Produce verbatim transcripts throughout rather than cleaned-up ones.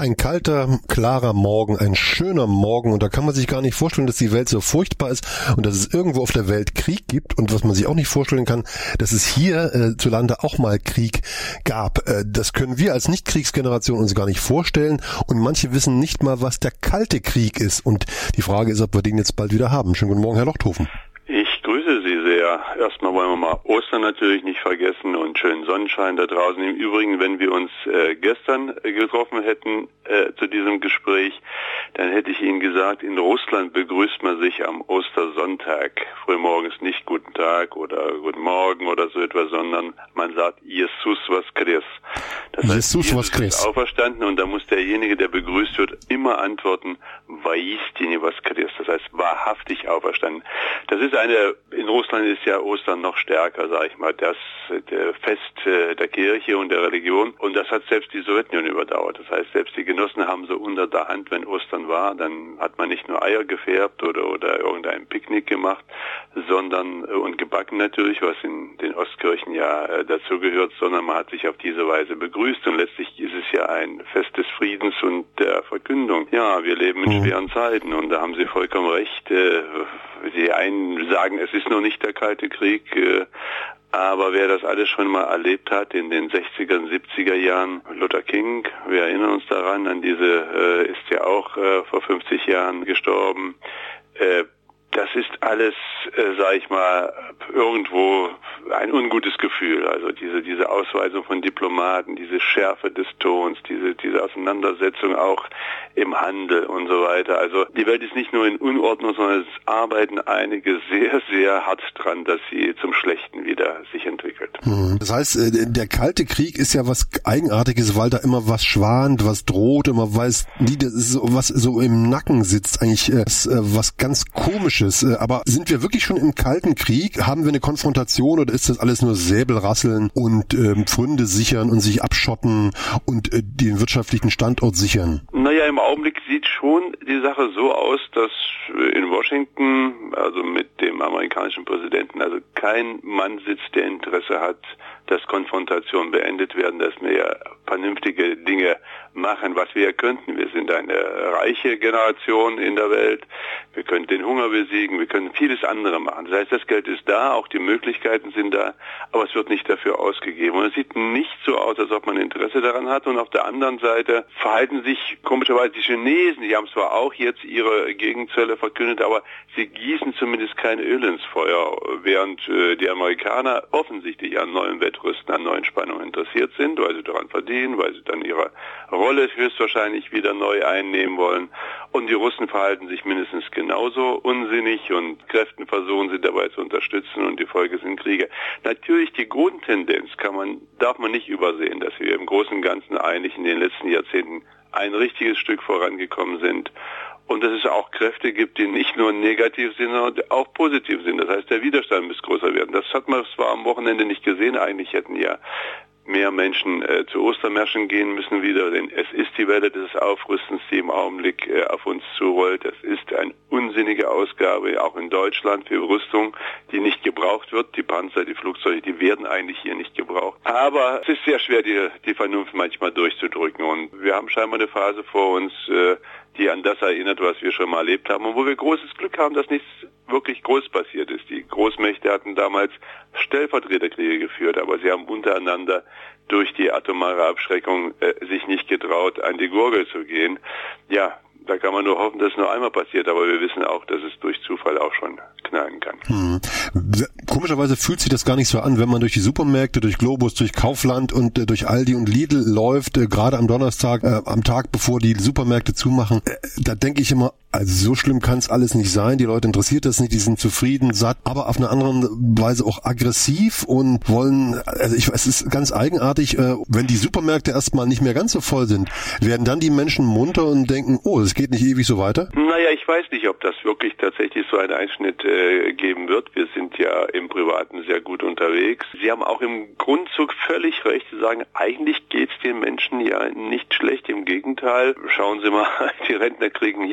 Ein kalter, klarer Morgen, ein schöner Morgen und da kann man sich gar nicht vorstellen, dass die Welt so furchtbar ist und dass es irgendwo auf der Welt Krieg gibt und was man sich auch nicht vorstellen kann, dass es hier äh, zu Lande auch mal Krieg gab. Äh, das können wir als Nicht-Kriegsgeneration uns gar nicht vorstellen und manche wissen nicht mal, was der Kalte Krieg ist und die Frage ist, ob wir den jetzt bald wieder haben. Schönen guten Morgen, Herr Lochthofen. Ich grüße Sie sehr. Erstmal wollen wir mal Ostern natürlich nicht vergessen und schönen Sonnenschein da draußen. Im Übrigen, wenn wir uns äh, gestern getroffen hätten äh, zu diesem Gespräch, dann hätte ich Ihnen gesagt, in Russland begrüßt man sich am Ostersonntag. Frühmorgens nicht Guten Tag oder Guten Morgen oder so etwas, sondern man sagt Jesus Voskres. Das heißt, Jesus Voskres ist auferstanden und da muss derjenige, der begrüßt wird, immer antworten, Voistini Voskres. Das heißt, wahrhaftig auferstanden. Das ist eine, in Russland ist ja Ostern noch stärker, sage ich mal, das der Fest der Kirche und der Religion und das hat selbst die Sowjetunion überdauert. Das heißt, selbst die Genossen haben so unter der Hand, wenn Ostern war, dann hat man nicht nur Eier gefärbt oder oder irgendein Picknick gemacht, sondern und gebacken natürlich, was in den Ostkirchen ja äh, dazugehört, sondern man hat sich auf diese Weise begrüßt und letztlich ist es ja ein Fest des Friedens und der Verkündung. Ja, wir leben in schweren Zeiten und da haben Sie vollkommen recht. Äh, die einen sagen, es ist noch nicht der Kalte Krieg, äh, aber wer das alles schon mal erlebt hat in den sechziger und siebziger Jahren, Luther King, wir erinnern uns daran, an diese, äh, ist ja auch äh, vor fünfzig Jahren gestorben. Äh, das ist alles, äh, sag ich mal, irgendwo ein ungutes Gefühl. Also diese diese Ausweisung von Diplomaten, diese Schärfe des Tons, diese diese Auseinandersetzung auch im Handel und so weiter. Also die Welt ist nicht nur in Unordnung, sondern es arbeiten einige sehr, sehr hart dran, dass sie zum Schlechten wieder sich entwickelt. Das heißt, der Kalte Krieg ist ja was Eigenartiges, weil da immer was schwant, was droht, immer weiß, was so im Nacken sitzt, eigentlich was ganz Komisches. Aber sind wir wirklich schon im Kalten Krieg? Haben wir eine Konfrontation oder ist das alles nur Säbelrasseln und ähm, Pfründe sichern und sich abschotten und äh, den wirtschaftlichen Standort sichern? Naja, im Augenblick sieht schon die Sache so aus, dass in Washington, also mit dem amerikanischen Präsidenten, also kein Mann sitzt, der Interesse hat, dass Konfrontationen beendet werden, dass wir vernünftige Dinge machen, was wir könnten. Wir sind eine reiche Generation in der Welt. Wir können den Hunger besiegen, wir können vieles andere machen. Das heißt, das Geld ist da, auch die Möglichkeiten sind da, aber es wird nicht dafür ausgegeben. Und es sieht nicht so aus, als ob man Interesse daran hat. Und auf der anderen Seite verhalten sich komischerweise die Chinesen, die haben zwar auch jetzt ihre Gegenzölle verkündet, aber sie gießen zumindest kein Öl ins Feuer, während äh, die Amerikaner offensichtlich an neuen Wettrüsten, an neuen Spannungen interessiert sind, weil sie daran verdienen, weil sie dann ihre Rolle höchstwahrscheinlich wieder neu einnehmen wollen. Und die Russen verhalten sich mindestens genauso unsinnig und Kräften versuchen sie dabei zu unterstützen und die Folge sind Kriege. Natürlich die Grundtendenz kann man, darf man nicht übersehen, dass wir im Großen und Ganzen eigentlich in den letzten Jahrzehnten ein richtiges Stück vorangekommen sind. Und dass es auch Kräfte gibt, die nicht nur negativ sind, sondern auch positiv sind. Das heißt, der Widerstand muss größer werden. Das hat man zwar am Wochenende nicht gesehen. Eigentlich hätten ja mehr Menschen äh, zu Ostermärschen gehen müssen wieder, denn es ist die Welle des Aufrüstens, die im Augenblick äh, auf uns zurollt. Das ist eine unsinnige Ausgabe, auch in Deutschland, für Rüstung, die nicht gebraucht wird. Die Panzer, die Flugzeuge, die werden eigentlich hier nicht gebraucht. Aber es ist sehr schwer, die, die Vernunft manchmal durchzudrücken. Und wir haben scheinbar eine Phase vor uns, äh, die an das erinnert, was wir schon mal erlebt haben und wo wir großes Glück haben, dass nichts wirklich groß passiert ist. Die Großmächte hatten damals Stellvertreterkriege geführt, aber sie haben untereinander durch die atomare Abschreckung äh, sich nicht getraut, an die Gurgel zu gehen. Ja, da kann man nur hoffen, dass es nur einmal passiert, aber wir wissen auch, dass es durch Zufall auch schon knallen kann. Hm. Komischerweise fühlt sich das gar nicht so an, wenn man durch die Supermärkte, durch Globus, durch Kaufland und äh, durch Aldi und Lidl läuft, äh, gerade am Donnerstag, äh, am Tag, bevor die Supermärkte zumachen. Äh, da denke ich immer, also so schlimm kann es alles nicht sein. Die Leute interessiert das nicht, die sind zufrieden, satt, aber auf eine andere Weise auch aggressiv und wollen, also ich, es ist ganz eigenartig, äh, wenn die Supermärkte erstmal nicht mehr ganz so voll sind, werden dann die Menschen munter und denken, oh, es geht nicht ewig so weiter? Naja, ich weiß nicht, ob das wirklich tatsächlich so einen Einschnitt äh, geben wird. Wir sind ja im Privaten sehr gut unterwegs. Sie haben auch im Grundzug völlig recht zu sagen, eigentlich geht's den Menschen ja nicht schlecht. Im Gegenteil, schauen Sie mal, die Rentner kriegen jedes Jahr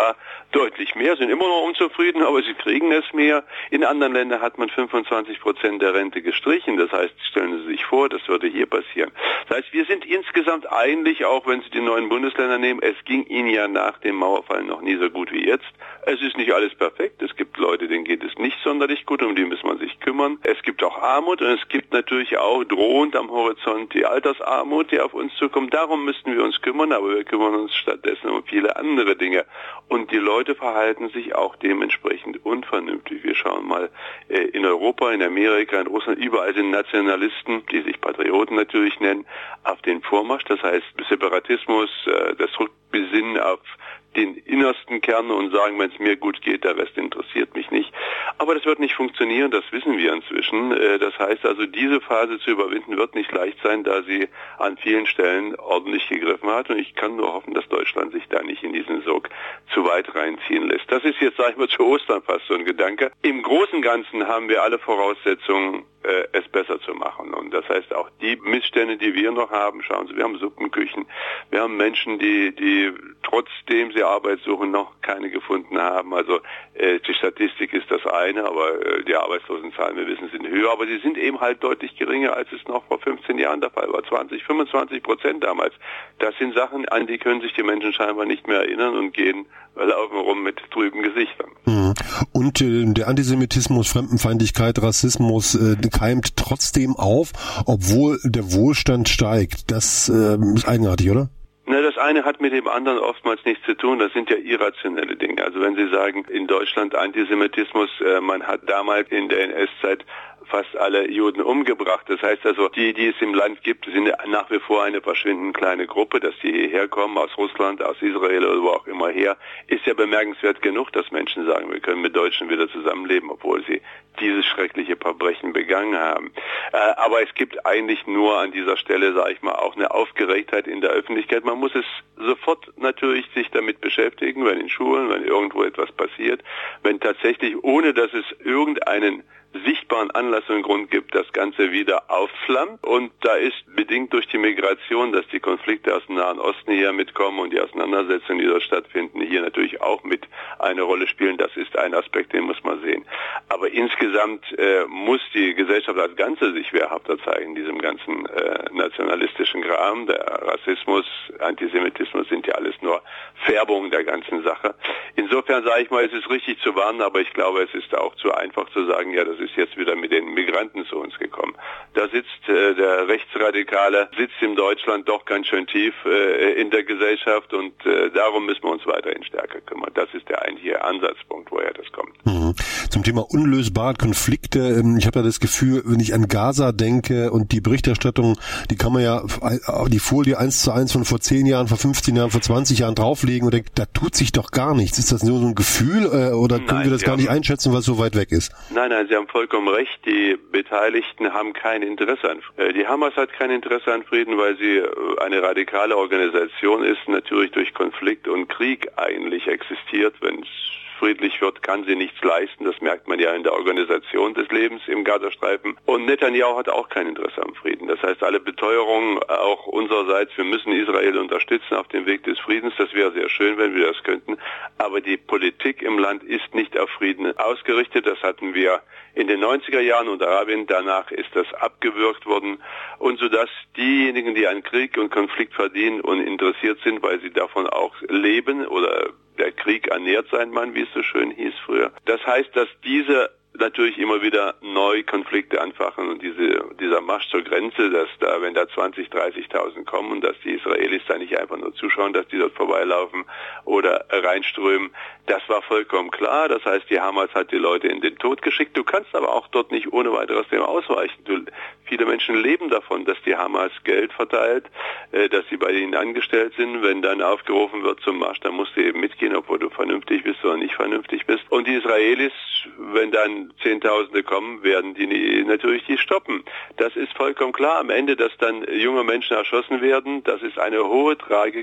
sogar deutlich mehr, sind immer noch unzufrieden, aber sie kriegen es mehr. In anderen Ländern hat man fünfundzwanzig Prozent der Rente gestrichen. Das heißt, stellen Sie sich vor, das würde hier passieren. Das heißt, wir sind insgesamt eigentlich, auch wenn Sie die neuen Bundesländer nehmen, es ging ihnen ja nach dem Mauerfall noch nie so gut wie jetzt. Es ist nicht alles perfekt. Es gibt Leute, denen geht es nicht sonderlich gut, um die muss man sich kümmern. Es gibt auch Armut und es gibt natürlich auch drohend am Horizont die Altersarmut, die auf uns zukommt. Darum müssten wir uns kümmern, aber wir kümmern uns stattdessen um viele andere Dinge. Und die Leute verhalten sich auch dementsprechend unvernünftig. Wir schauen mal äh, in Europa, in Amerika, in Russland, überall sind Nationalisten, die sich Patrioten natürlich nennen, auf den Vormarsch. Das heißt Separatismus, äh, das Rückbesinnen auf den innersten Kern und sagen, wenn es mir gut geht, der Rest interessiert mich nicht. Aber das wird nicht funktionieren, das wissen wir inzwischen. Das heißt also, diese Phase zu überwinden wird nicht leicht sein, da sie an vielen Stellen ordentlich gegriffen hat. Und ich kann nur hoffen, dass Deutschland sich da nicht in diesen Sog zu weit reinziehen lässt. Das ist jetzt, sag ich mal, zu Ostern fast so ein Gedanke. Im Großen und Ganzen haben wir alle Voraussetzungen, es besser zu machen. Und das heißt auch die Missstände, die wir noch haben, schauen Sie, wir haben Suppenküchen, wir haben Menschen, die, die trotzdem sie Arbeit suchen, noch keine gefunden haben. Also äh, die Statistik ist das eine, aber äh, die Arbeitslosenzahlen, wir wissen, sind höher, aber sie sind eben halt deutlich geringer, als es noch vor fünfzehn Jahren der Fall war. zwanzig, fünfundzwanzig Prozent damals. Das sind Sachen, an die können sich die Menschen scheinbar nicht mehr erinnern und gehen, laufen rum mit trüben Gesichtern. Mhm. Und äh, der Antisemitismus, Fremdenfeindlichkeit, Rassismus äh, keimt trotzdem auf, obwohl der Wohlstand steigt. Das äh, ist eigenartig, oder? Na, das eine hat mit dem anderen oftmals nichts zu tun. Das sind ja irrationelle Dinge. Also wenn Sie sagen, in Deutschland Antisemitismus, äh, man hat damals in der N S-Zeit fast alle Juden umgebracht. Das heißt also, die, die es im Land gibt, sind nach wie vor eine verschwindend kleine Gruppe. Dass die hierher kommen, aus Russland, aus Israel oder wo auch immer her, ist ja bemerkenswert genug, dass Menschen sagen, wir können mit Deutschen wieder zusammenleben, obwohl sie dieses schreckliche Verbrechen begangen haben. Äh, aber es gibt eigentlich nur an dieser Stelle, sage ich mal, auch eine Aufgeregtheit in der Öffentlichkeit. Man muss es sofort natürlich sich damit beschäftigen, wenn in Schulen, wenn irgendwo etwas passiert, wenn tatsächlich, ohne dass es irgendeinen sichtbaren Anlass und Grund gibt, das Ganze wieder aufflammt. Und da ist bedingt durch die Migration, dass die Konflikte aus dem Nahen Osten hier mitkommen und die Auseinandersetzungen, die dort stattfinden, hier natürlich auch mit eine Rolle spielen. Das ist ein Aspekt, den muss man sehen. Aber insgesamt äh, muss die Gesellschaft als Ganze sich wehrhafter zeigen in diesem ganzen äh, nationalistischen Kram. Der Rassismus, Antisemitismus sind ja alles nur Färbungen der ganzen Sache. Insofern sage ich mal, es ist richtig zu warnen, aber ich glaube, es ist auch zu einfach zu sagen, ja, das ist jetzt wieder mit den Migranten zu uns gekommen. Da sitzt äh, der Rechtsradikale, sitzt in Deutschland doch ganz schön tief äh, in der Gesellschaft und äh, darum müssen wir uns weiterhin stärker kümmern. Das ist der eigentliche Ansatzpunkt, woher das kommt. Mhm. Zum Thema unlösbare Konflikte, ich habe ja das Gefühl, wenn ich an Gaza denke und die Berichterstattung, die kann man ja die Folie eins zu eins von vor zehn Jahren, vor fünfzehn Jahren, vor zwanzig Jahren drauflegen und denkt, da tut sich doch gar nichts. Ist das nur so ein Gefühl äh, oder können nein, wir das gar haben, nicht einschätzen, was so weit weg ist? Nein, nein, Sie haben vollkommen recht. Die Beteiligten haben kein Interesse an Frieden. Die Hamas hat kein Interesse an Frieden, weil sie eine radikale Organisation ist, natürlich durch Konflikt und Krieg eigentlich existiert. Wenn es friedlich wird, kann sie nichts leisten. Das merkt man ja in der Organisation des Lebens im Gazastreifen. Und Netanyahu hat auch kein Interesse am Frieden. Das heißt, alle Beteuerungen, auch unsererseits, wir müssen Israel unterstützen auf dem Weg des Friedens. Das wäre sehr schön, wenn wir das könnten. Aber die Politik im Land ist nicht auf Frieden ausgerichtet. Das hatten wir in den neunziger Jahren unter Rabin. Danach ist das abgewürgt worden. Und so dass diejenigen, die an Krieg und Konflikt verdienen und interessiert sind, weil sie davon auch leben oder der Krieg ernährt sein Mann, wie es so schön hieß früher. Das heißt, dass diese natürlich immer wieder neu Konflikte anfachen und diese, dieser Marsch zur Grenze, dass da, wenn da zwanzig, dreißigtausend kommen und dass die Israelis da nicht einfach nur zuschauen, dass die dort vorbeilaufen oder reinströmen, das war vollkommen klar. Das heißt, die Hamas hat die Leute in den Tod geschickt. Du kannst aber auch dort nicht ohne weiteres dem ausweichen. Du, viele Menschen leben davon, dass die Hamas Geld verteilt, äh, dass sie bei ihnen angestellt sind. Wenn dann aufgerufen wird zum Marsch, dann musst du eben mitgehen, obwohl du vernünftig bist oder nicht vernünftig bist. Und die Israelis, wenn dann Zehntausende kommen, werden die natürlich die stoppen. Das ist vollkommen klar. Am Ende, dass dann junge Menschen erschossen werden, das ist eine hohe Tragik,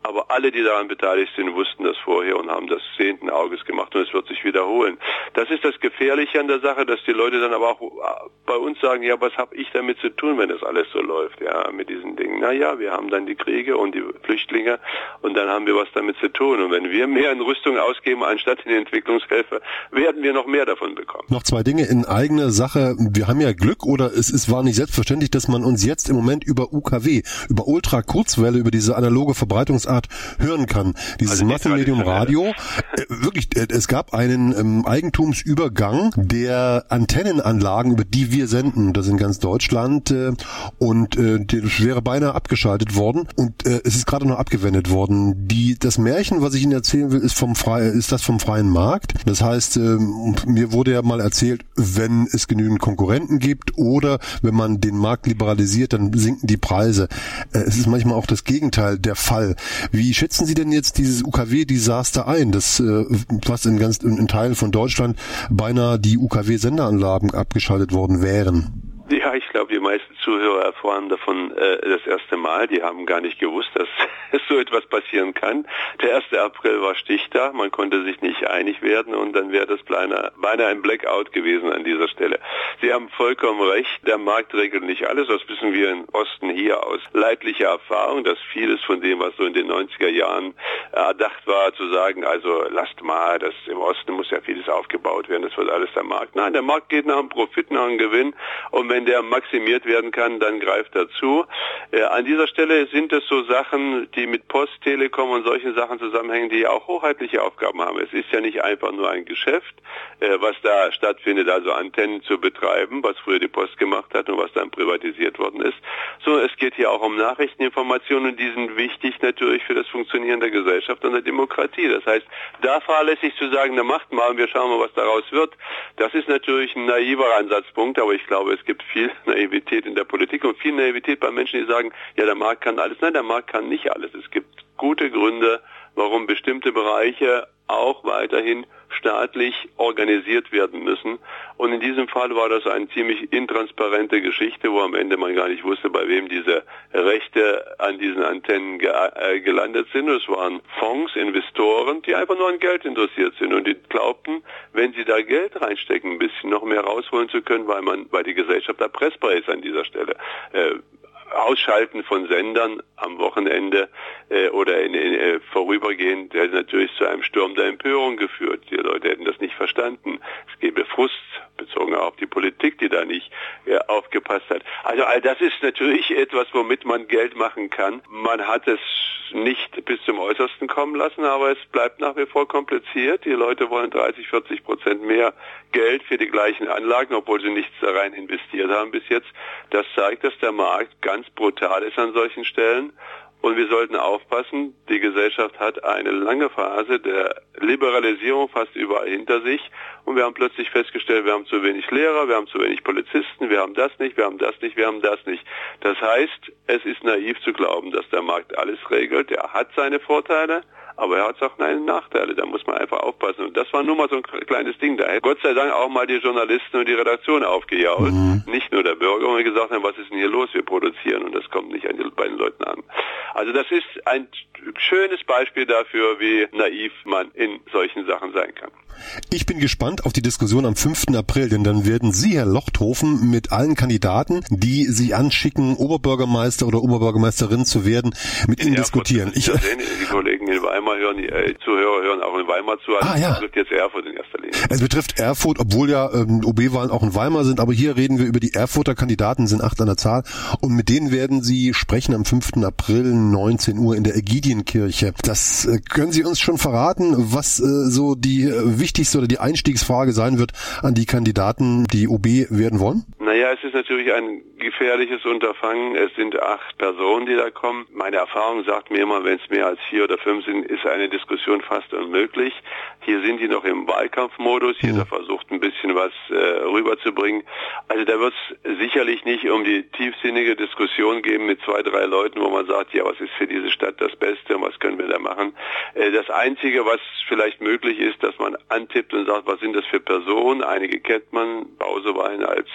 aber alle, die daran beteiligt sind, wussten das vorher und haben das sehenden Auges gemacht und es wird sich wiederholen. Das ist das Gefährliche an der Sache, dass die Leute dann aber auch bei uns sagen, ja, was habe ich damit zu tun, wenn das alles so läuft, ja, mit diesen Dingen. Naja, wir haben dann die Kriege und die Flüchtlinge und dann haben wir was damit zu tun. Und wenn wir mehr in Rüstung ausgeben, anstatt in Entwicklungshilfe, werden wir noch mehr davon bekommen. Noch zwei Dinge in eigener Sache. Wir haben ja Glück, oder es, es war nicht selbstverständlich, dass man uns jetzt im Moment über U K W, über Ultrakurzwelle, über diese analoge Verbreitungsart hören kann. Dieses also Massenmedium Radio. Äh, wirklich, äh, es gab einen ähm, Eigentumsübergang der Antennenanlagen, über die wir senden. Das in ganz Deutschland. Äh, und äh, das wäre beinahe abgeschaltet worden. Und äh, es ist gerade noch abgewendet worden. Die, das Märchen, was ich Ihnen erzählen will, ist vom frei, ist das vom freien Markt. Das heißt, äh, mir wurde ja mal erzählt, wenn es genügend Konkurrenten gibt oder wenn man den Markt liberalisiert, dann sinken die Preise. Äh, es ist manchmal auch das Gegenteil der Fall. Wie schätzen Sie denn jetzt dieses U K W-Desaster ein, das äh, was in ganz in Teilen von Deutschland beinahe die U K W-Sendeanlagen abgeschaltet worden wären? Ja, ich glaube, die meisten Zuhörer erfahren davon äh, das erste Mal. Die haben gar nicht gewusst, dass so etwas passieren kann. Der erste April war Stichtag, man konnte sich nicht einig werden und dann wäre das beinahe, beinahe ein Blackout gewesen an dieser Stelle. Sie haben vollkommen recht, der Markt regelt nicht alles. Das wissen wir im Osten hier aus leidlicher Erfahrung, dass vieles von dem, was so in den neunziger Jahren erdacht war, zu sagen, also lasst mal, das im Osten muss ja vieles aufgebaut werden, das wird alles der Markt. Nein, der Markt geht nach dem Profit, nach dem Gewinn und wenn der maximiert werden kann, dann greift er zu. Äh, an dieser Stelle sind es so Sachen, die mit Post, Telekom und solchen Sachen zusammenhängen, die ja auch hoheitliche Aufgaben haben. Es ist ja nicht einfach nur ein Geschäft, äh, was da stattfindet, also Antennen zu betreiben, was früher die Post gemacht hat und was dann privatisiert worden ist, sondern es geht hier auch um Nachrichteninformationen und die sind wichtig natürlich für das Funktionieren der Gesellschaft und der Demokratie. Das heißt, da fahrlässig zu sagen, na macht mal und wir schauen mal, was daraus wird, das ist natürlich ein naiver Ansatzpunkt, aber ich glaube, es gibt viel Naivität in der Politik und viel Naivität bei Menschen, die sagen, ja, der Markt kann alles. Nein, der Markt kann nicht alles. Es gibt gute Gründe, warum bestimmte Bereiche auch weiterhin staatlich organisiert werden müssen. Und in diesem Fall war das eine ziemlich intransparente Geschichte, wo am Ende man gar nicht wusste, bei wem diese Rechte an diesen Antennen ge äh, gelandet sind. Es waren Fonds, Investoren, die einfach nur an Geld interessiert sind und die glaubten, wenn sie da Geld reinstecken, ein bisschen noch mehr rausholen zu können, weil man, weil die Gesellschaft erpressbar ist an dieser Stelle. Äh, Ausschalten von Sendern am Wochenende äh, oder in, in, äh, vorübergehend hätte natürlich zu einem Sturm der Empörung geführt. Die Leute hätten das nicht verstanden. Es gäbe Frust, bezogen auf die Politik, die da nicht äh, aufgepasst hat. Also all das ist natürlich etwas, womit man Geld machen kann. Man hat es nicht bis zum Äußersten kommen lassen, aber es bleibt nach wie vor kompliziert. Die Leute wollen dreißig, vierzig Prozent mehr Geld für die gleichen Anlagen, obwohl sie nichts da rein investiert haben bis jetzt. Das zeigt, dass der Markt ganz brutal ist an solchen Stellen. Und wir sollten aufpassen, die Gesellschaft hat eine lange Phase der Liberalisierung fast überall hinter sich. Und wir haben plötzlich festgestellt, wir haben zu wenig Lehrer, wir haben zu wenig Polizisten, wir haben das nicht, wir haben das nicht, wir haben das nicht. Das heißt, es ist naiv zu glauben, dass der Markt alles regelt. Er hat seine Vorteile, aber er hat auch seine Nachteile. Da muss man einfach aufpassen. Und das war nur mal so ein kleines Ding. Da hat Gott sei Dank auch mal die Journalisten und die Redaktion aufgejault. Mhm. Nicht nur der Bürger, und gesagt haben, was ist denn hier los? Wir produzieren und das kommt nicht an die, bei den Leuten an. Also das ist ein schönes Beispiel dafür, wie naiv man in solchen Sachen sein kann. Ich bin gespannt auf die Diskussion am fünften April, denn dann werden Sie, Herr Lochthofen, mit allen Kandidaten, die sich anschicken, Oberbürgermeister oder Oberbürgermeisterin zu werden, mit Ihnen diskutieren. Ich, ja, sehen, die Kollegen in Weimar hören, die äh, Zuhörer hören auch in Weimar zu. Also ah, ja. Das betrifft jetzt Erfurt in erster Linie. Es betrifft Erfurt, obwohl ja ähm, O B-Wahlen auch in Weimar sind, aber hier reden wir über die Erfurter Kandidaten, sind acht an der Zahl, und mit denen werden Sie sprechen am fünften April, neunzehn Uhr in der Ägidienkirche. Das äh, können Sie uns schon verraten, was äh, so die äh, wichtigste oder die Einstiegsfrage sein wird an die Kandidaten, die O B werden wollen? Naja, es ist natürlich ein gefährliches Unterfangen. Es sind acht Personen, die da kommen. Meine Erfahrung sagt mir immer, wenn es mehr als vier oder fünf sind, ist eine Diskussion fast unmöglich. Hier sind die noch im Wahlkampfmodus. Jeder mhm. versucht ein bisschen was äh, rüberzubringen. Also da wird es sicherlich nicht um die tiefsinnige Diskussion geben mit zwei, drei Leuten, wo man sagt, ja, was ist für diese Stadt das Beste und was können wir da machen. Äh, das Einzige, was vielleicht möglich ist, dass man antippt und sagt, was sind das für Personen? Einige kennt man, Bausewein als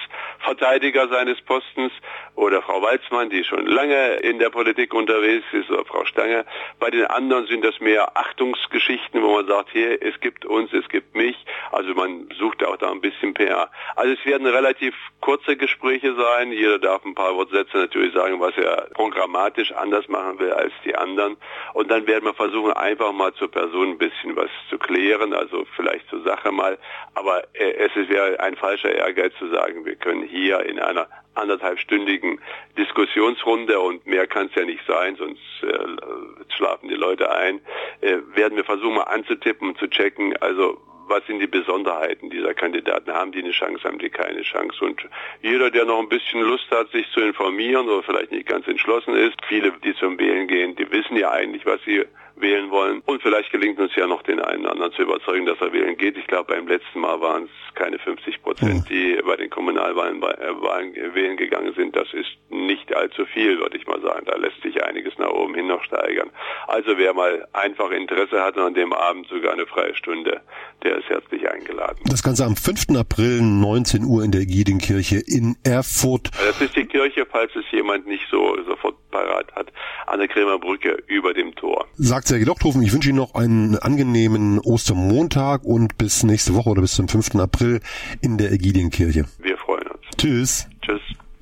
Verteidiger seines Postens, oder Frau Walzmann, die schon lange in der Politik unterwegs ist, oder Frau Stange. Bei den anderen sind das mehr Achtungsgeschichten, wo man sagt, hier, es gibt uns, es gibt mich. Also man sucht auch da ein bisschen P R. Also es werden relativ kurze Gespräche sein. Jeder darf ein paar Wortsätze natürlich sagen, was er programmatisch anders machen will als die anderen. Und dann werden wir versuchen, einfach mal zur Person ein bisschen was zu klären, also vielleicht zur Sache mal. Aber äh, es wäre ein falscher Ehrgeiz zu sagen, wir können hier in einer anderthalbstündigen Diskussionsrunde, und mehr kann es ja nicht sein, sonst äh, schlafen die Leute ein, äh, werden wir versuchen mal anzutippen und zu checken, also was sind die Besonderheiten dieser Kandidaten, haben die eine Chance, haben die keine Chance, und jeder, der noch ein bisschen Lust hat, sich zu informieren oder vielleicht nicht ganz entschlossen ist, viele, die zum Wählen gehen, die wissen ja eigentlich, was sie wählen wollen, und vielleicht gelingt uns ja noch den einen oder anderen zu überzeugen, dass er wählen geht. Ich glaube, beim letzten Mal waren es keine fünfzig Prozent, die bei den Kommunalwahlen bei, äh, Wahlen wählen gegangen sind. Das ist nicht allzu viel, würde ich mal sagen. Da lässt sich einiges nach oben hin noch steigern. Also wer mal einfach Interesse hat und an dem Abend sogar eine freie Stunde, der ist herzlich eingeladen. Das Ganze am fünften April, neunzehn Uhr in der Egidienkirche in Erfurt. Das ist die Kirche, falls es jemand nicht so sofort parat hat, an der Kremer Brücke über dem Tor. Sagt Sergej Lochthofen, ich wünsche Ihnen noch einen angenehmen Ostermontag und bis nächste Woche oder bis zum fünften April in der Egidienkirche. Wir freuen uns. Tschüss. Tschüss.